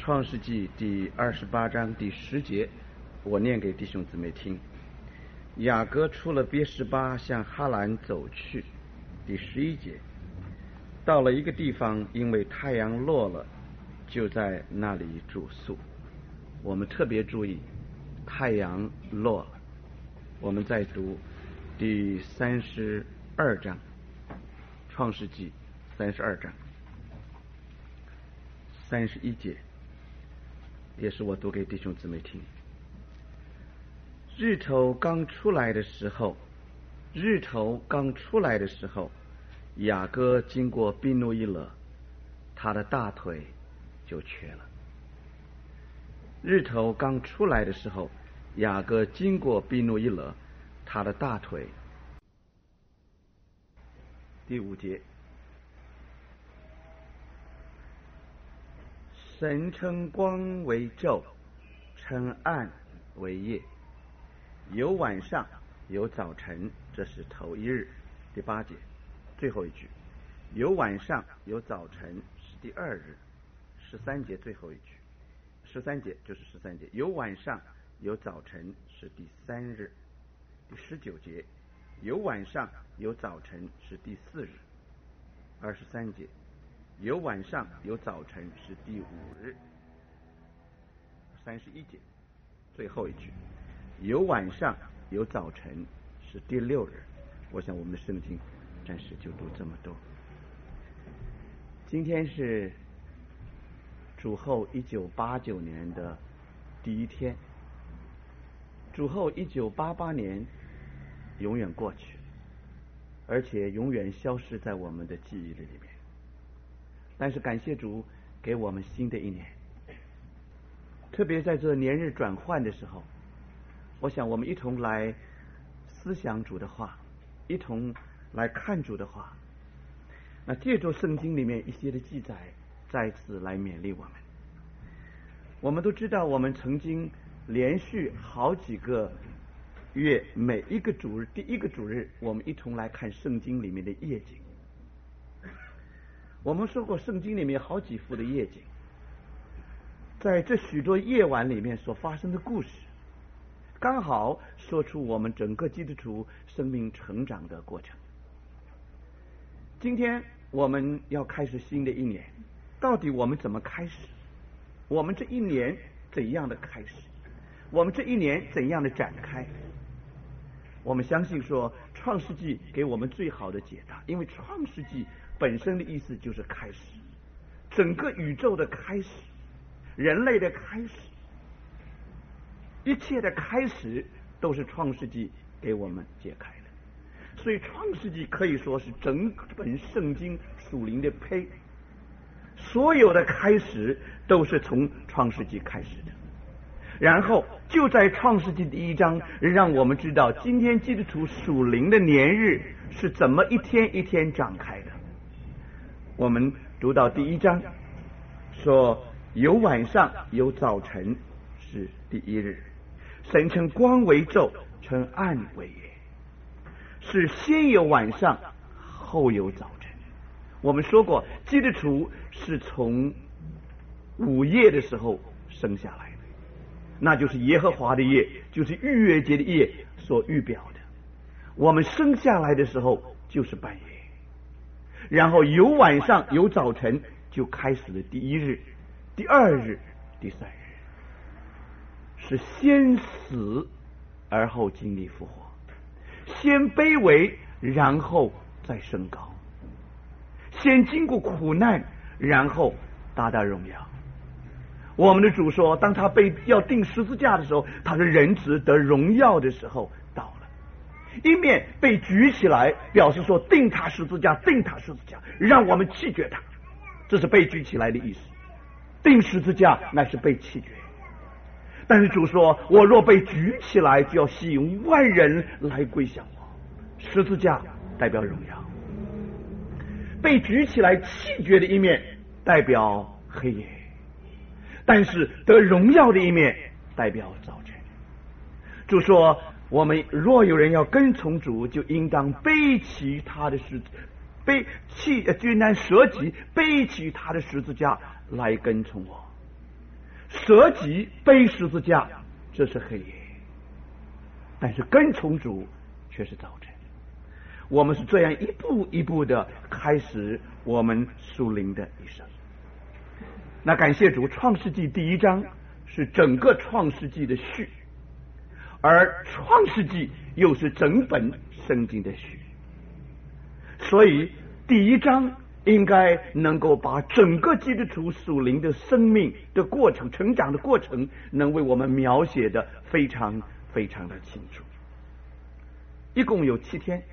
创世纪第28章第10节，我念给弟兄姊妹听。雅各出了别是巴，向哈兰走去。第11节，到了一个地方，因为太阳落了，就在那里住宿。我们特别注意太阳落了。我们再读第32章，创世纪32章31节，也是我读给弟兄姊妹听。日头刚出来的时候，雅各经过毕努伊勒，他的大腿就瘸了。日头刚出来的时候，雅各经过毕努伊勒，他的大腿。第5节，神称光为昼，称暗为夜，有晚上，有早晨，这是头一日。第8节，最后一句，有晚上，有早晨，是第2日。13节最后一句，13节就是13节，有晚上，有早晨，是第3日。第19节，有晚上，有早晨，是第4日。23节，有晚上，有早晨，是第5日。31节最后一句，有晚上，有早晨，是第6日。我想我们的圣经暂时就读这么多。今天是主后1989年的第一天。主后1988年永远过去，而且永远消失在我们的记忆里面。但是感谢主给我们新的一年，特别在这年日转换的时候，我想我们一同来思想主的话，一同来看主的话。那借着圣经里面一些的记载，再次来勉励我们。我们都知道，我们曾经连续好几个月，每一个主日，第一个主日，我们一同来看圣经里面的夜景。我们说过，圣经里面好几幅的夜景，在这许多夜晚里面所发生的故事，刚好说出我们整个基督徒生命成长的过程。今天我们要开始新的一年，到底我们怎么开始？我们这一年怎样的开始？我们这一年怎样的展开？我们相信说，创世纪给我们最好的解答，因为创世纪本身的意思就是开始，整个宇宙的开始，人类的开始，一切的开始都是创世纪给我们解开的。所以创世纪可以说是整本圣经属灵的胚，所有的开始都是从创世纪开始的。然后就在创世纪第1章，让我们知道今天基督徒属灵的年日是怎么一天一天展开的。我们读到第1章说，有晚上，有早晨，是第1日。神称光为昼，称暗为夜，是先有晚上，后有早晨。我们说过，基督徒是从午夜的时候生下来的，那就是耶和华的夜，就是逾越节的夜所预表的。我们生下来的时候就是半夜，然后有晚上，有早晨，就开始了第1日、第2日、第3日，是先死而后经历复活，先卑微然后再升高，先经过苦难然后达到荣耀。我们的主说，当他被要钉十字架的时候，他的仁慈得荣耀的时候到了。一面被举起来，表示说钉他十字架，钉他十字架，让我们弃绝他，这是被举起来的意思。钉十字架乃是被弃绝，但是主说，我若被举起来，就要吸引万人来归向我。十字架代表荣耀，被举起来弃绝的一面代表黑夜，但是得荣耀的一面代表早晨。主说，我们若有人要跟从主，就应当背起他的十字，均当舍己，背起他的十字架来跟从我。 舍己背十字架，这是黑夜；但是跟从主却是早晨。我们是这样一步一步的开始我们属灵的一生。那感谢主，创世纪第1章是整个创世纪的序，而创世纪又是整本圣经的序，所以第1章应该能够把整个基督徒属灵的生命的过程、成长的过程，能为我们描写的非常非常的清楚。一共有7天。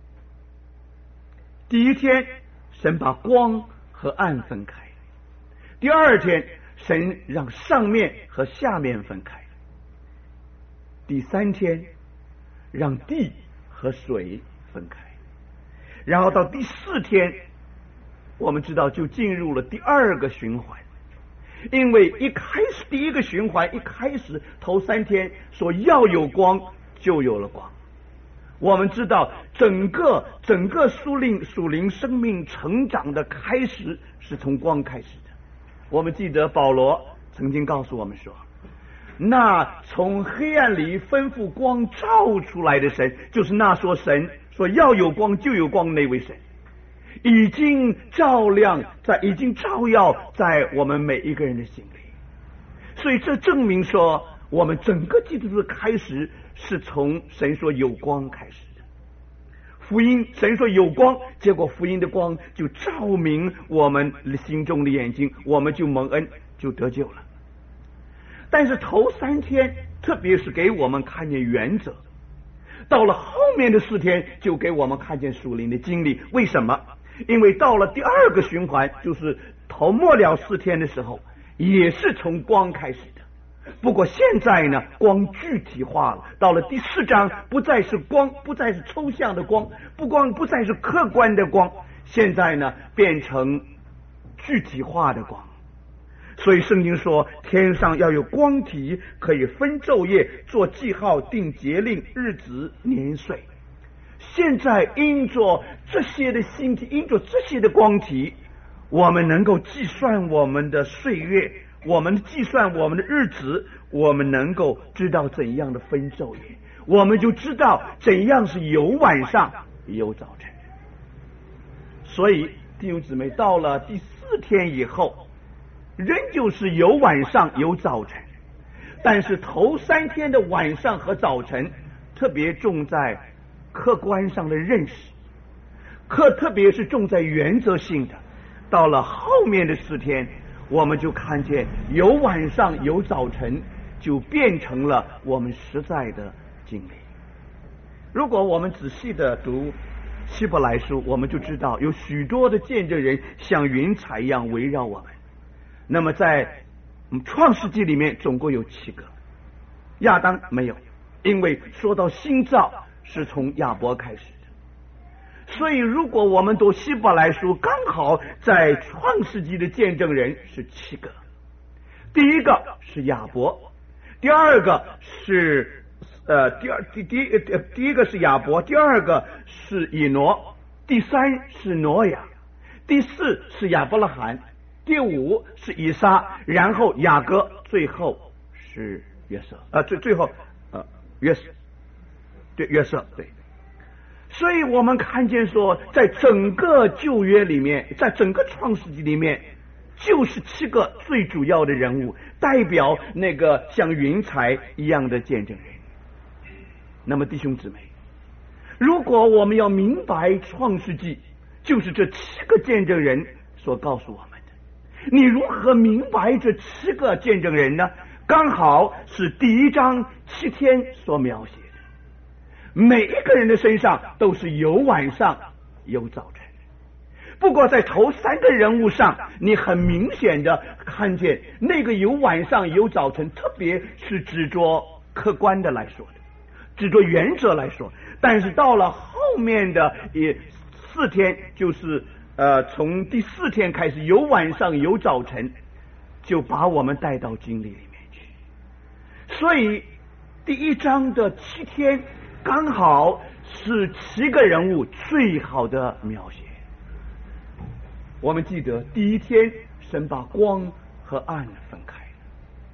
第1天，神把光和暗分开；第2天，神让上面和下面分开；第3天，让地和水分开；然后到第4天，我们知道就进入了第2个循环。因为一开始第1个循环一开始头3天说要有光，就有了光。我们知道整个属灵生命成长的开始是从光开始的。我们记得保罗曾经告诉我们说，那从黑暗里吩咐光照出来的神，就是那神说要有光就有光那位神，已经照耀在我们每一个人的心里。所以这证明说，我们整个基督徒的开始是从神说有光开始的。福音神说有光，结果福音的光就照明我们心中的眼睛，我们就蒙恩，就得救了。但是头3天特别是给我们看见原则，到了后面的4天就给我们看见属灵的经历。为什么？因为到了第2个循环，就是头末了4天的时候，也是从光开始的。不过现在呢，光具体化了，到了第4章不再是光，不再是抽象的光，不再是客观的光，现在呢变成具体化的光。所以圣经说，天上要有光体，可以分昼夜，做记号，定节令、日子、年岁。现在因着这些的星体，因着这些的光体，我们能够计算我们的岁月，我们计算我们的日子，我们能够知道怎样的分昼夜，我们就知道怎样是有晚上有早晨。所以弟兄姊妹，到了第4天以后，仍旧是有晚上有早晨，但是头3天的晚上和早晨特别重在客观上的认识，特别是重在原则性的。到了后面的4天，我们就看见有晚上有早晨，就变成了我们实在的经历。如果我们仔细的读希伯来书，我们就知道有许多的见证人像云彩一样围绕我们。那么在创世纪里面总共有7个，亚当没有，因为说到新造是从亚伯开始的。所以如果我们读希伯来书，刚好在创世纪的见证人是7个。第1个是亚伯，第2个是第一个是亚伯，第2个是以挪，第3是挪亚，第4是亚伯拉罕，第5是以撒，然后雅各，最后是约瑟。最后约瑟，对，约瑟，对。所以我们看见说，在整个旧约里面，在整个创世纪里面，就是7个最主要的人物，代表那个像云彩一样的见证人。那么弟兄姊妹，如果我们要明白创世纪，就是这7个见证人所告诉我们的。你如何明白这7个见证人呢？刚好是第1章7天所描写的。每一个人的身上都是有晚上有早晨。不过在头3个人物上，你很明显的看见那个有晚上有早晨，特别是指着客观的来说的，指着原则来说。但是到了后面的4天，就是从第4天开始有晚上有早晨，就把我们带到经历里面去。所以第1章的7天刚好是7个人物最好的描写。我们记得第1天神把光和暗分开，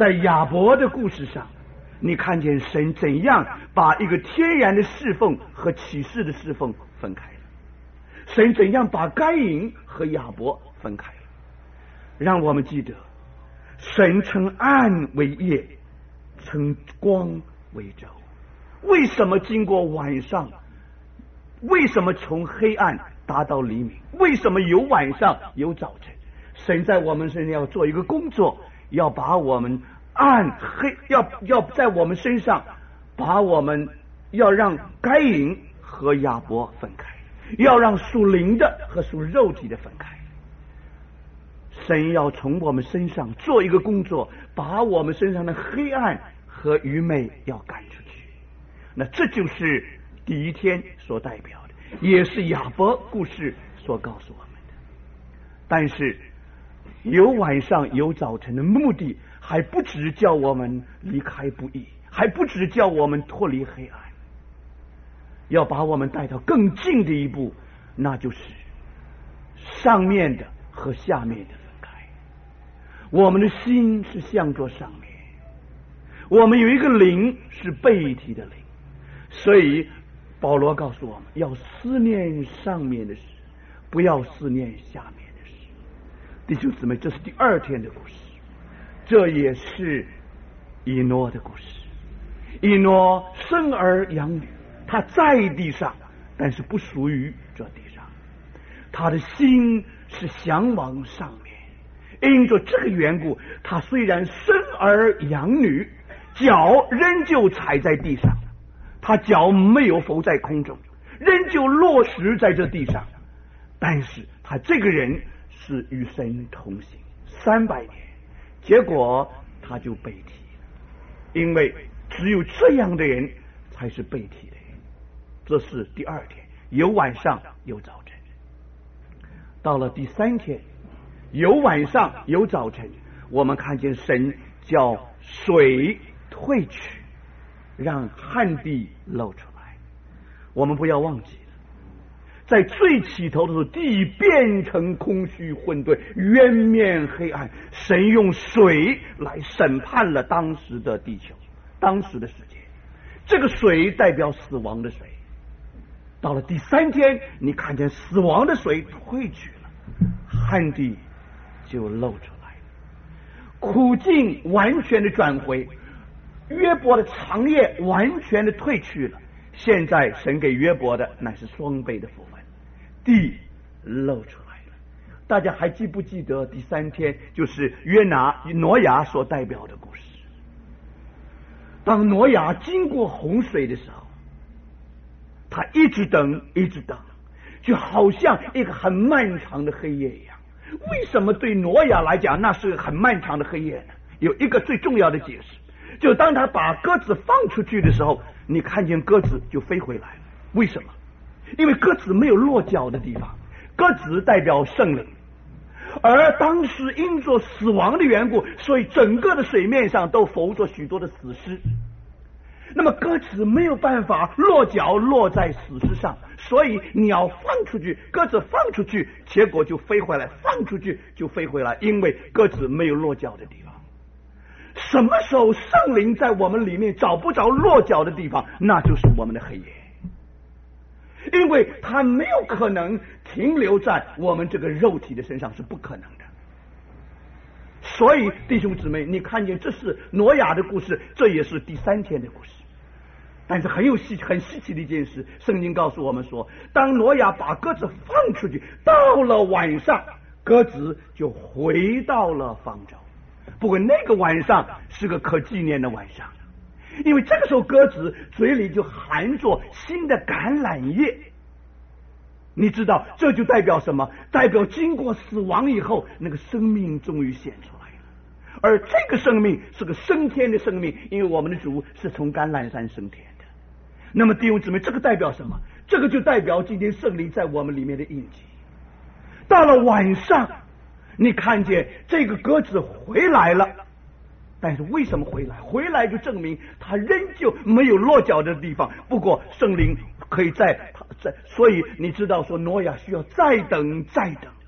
在亚伯的故事上，你看见神怎样把一个天然的侍奉和启示的侍奉分开了，神怎样把该隐和亚伯分开了，让我们记得神称暗为夜，称光为昼。为什么经过晚上？为什么从黑暗达到黎明？为什么有晚上有早晨？神在我们身上要做一个工作，要把我们暗黑，要在我们身上把我们，要让该隐和亚伯分开，要让属灵的和属肉体的分开。神要从我们身上做一个工作，把我们身上的黑暗和愚昧要赶出去。那这就是第一天所代表的，也是亚伯故事所告诉我们的。但是有晚上有早晨的目的，还不只叫我们离开不义，还不只叫我们脱离黑暗，要把我们带到更近的一步，那就是上面的和下面的分开。我们的心是向着上面，我们有一个灵是背体的灵，所以保罗告诉我们要思念上面的事，不要思念下面的事。弟兄姊妹，这是第二天的故事，这也是以诺的故事。以诺生儿养女，他在地上，但是不属于这地上，他的心是向往上面。因着这个缘故，他虽然生儿养女，脚仍旧踩在地上，他脚没有浮在空中，仍旧落实在这地上，但是他这个人是与神同行300年，结果他就背体了，因为只有这样的人才是背体的人。这是第二天，有晚上有早晨。到了第3天，有晚上有早晨，我们看见神叫水退去，让旱地露出来。我们不要忘记了，在最起头的时候，地变成空虚混沌，渊面黑暗，神用水来审判了当时的地球，当时的世界。这个水代表死亡的水。到了第3天，你看见死亡的水退去了，旱地就露出来了，苦境完全的转回，约伯的长夜完全的退去了。现在神给约伯的乃是双倍的福分，地露出来了。大家还记不记得第3天就是挪亚所代表的故事？当挪亚经过洪水的时候，他一直等，一直等，就好像一个很漫长的黑夜一样。为什么对挪亚来讲那是个很漫长的黑夜呢？有一个最重要的解释，就当他把鸽子放出去的时候，你看见鸽子就飞回来了。为什么？因为鸽子没有落脚的地方，鸽子代表圣灵，而当时因着死亡的缘故，所以整个的水面上都浮着许多的死尸。那么鸽子没有办法落脚落在死尸上，所以鸟放出去，鸽子放出去，结果就飞回来，放出去就飞回来，因为鸽子没有落脚的地方。什么时候圣灵在我们里面找不着落脚的地方，那就是我们的黑夜，因为它没有可能停留在我们这个肉体的身上，是不可能的。所以弟兄姊妹，你看见这是挪亚的故事，这也是第3天的故事。但是很稀奇的一件事，圣经告诉我们说，当挪亚把鸽子放出去，到了晚上，鸽子就回到了方舟。不过那个晚上是个可纪念的晚上，因为这个时候鸽子嘴里就含着新的橄榄叶。你知道这就代表什么？代表经过死亡以后，那个生命终于显出来了。而这个生命是个升天的生命，因为我们的主是从橄榄山升天的。那么弟兄姊妹，这个代表什么？这个就代表今天圣灵在我们里面的印记。到了晚上，你看见这个鸽子回来了，但是为什么回来？回来就证明它仍旧没有落脚的地方。不过圣灵可以在，所以你知道说挪亚需要再等再等。